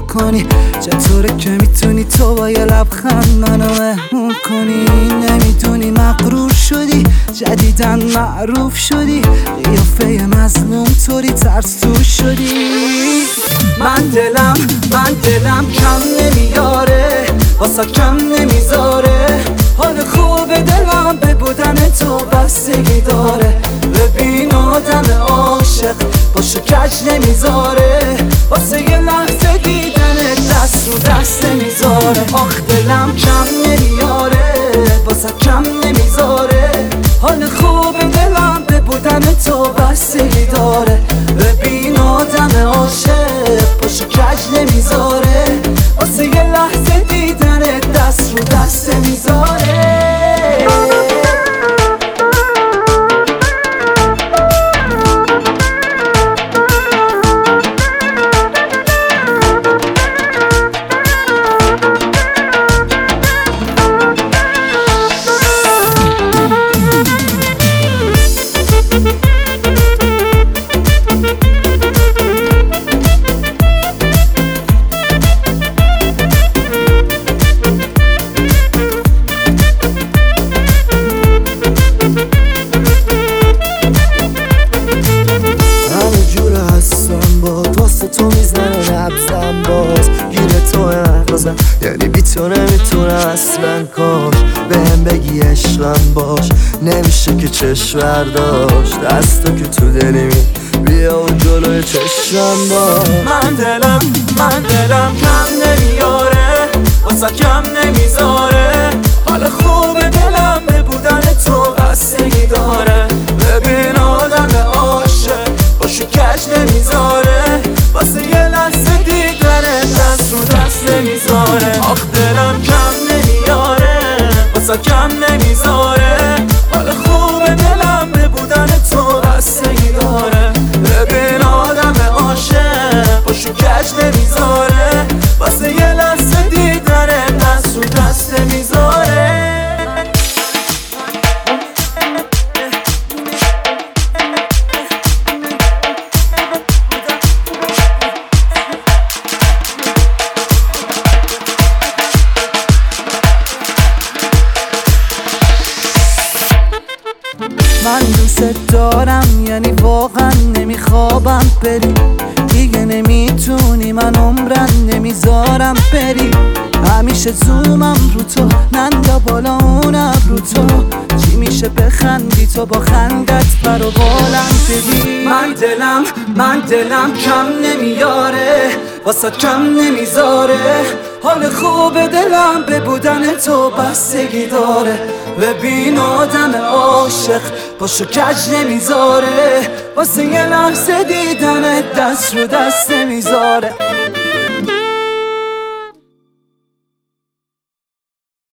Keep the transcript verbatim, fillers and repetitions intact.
کنی؟ چطوره که میتونی تو با یه لبخند منو مهمون کنی؟ نمیدونی مغرور شدی، جدیدن معروف شدی، قیافه مظلوم طوری ترس تو شدی. من دلم من دلم کم نمیاره، واسه کم نمیذاره، حال خوب دلم به بودن تو بستگی داره. ببین آدم عاشق باشو کج نمیذاره، واسه یه لحظه دیدن دست رو دست نمیذاره. آخ دلم کم نمیاره، واسه کم نمیذاره، حال خوب دلم به بودن تو بستگی داره. ببین آدم عاشق باشو کج نمیذاره، واسه یه لحظه دیدن دست رو دست نمیذاره. تو میزنه نبزم باز گیره تو نخوازم، یعنی بی تو نمیتونه اصلا. کاش بهم بگی عشقم باش، نمیشه که چشم برداشت. دستو که تو دلی می بیا و جلوی چشمم باش. من دلم من دلم کم نمیاره، واسه کم نمیذاره، حال خوب دلم به بودن تو بستگی داره. ببین آدم عاشق باشو کج نمیذاره، واسه یه لحظه دیدنه دست رو دست نمیذاره. آخ دلم کم نمیاره، واسه کم نمیذاره، حال خوب دلم به بودن تو بستگی داره. ببین آدم عاشق باشو کج نمیذاره، واسه یه لحظه دیدنه دست رو دست نمیذاره. من دوست دارم، یعنی واقعا نمیخوابم بری، دیگه نمیتونی من عمرن نمیذارم بری. همیشه زومم رو تو، نندا بالا اونم رو تو، چی میشه بخندی تو با خندت پر و بالم بدی. من دلم من دلم کم نمیاره، واسه کم نمیذاره، حال خوب دلم به بودن تو بستگی داره. ببین آدم عاشق باشو کج نمیذاره، واسه یه لحظه دیدن دست رو دست نمیذاره.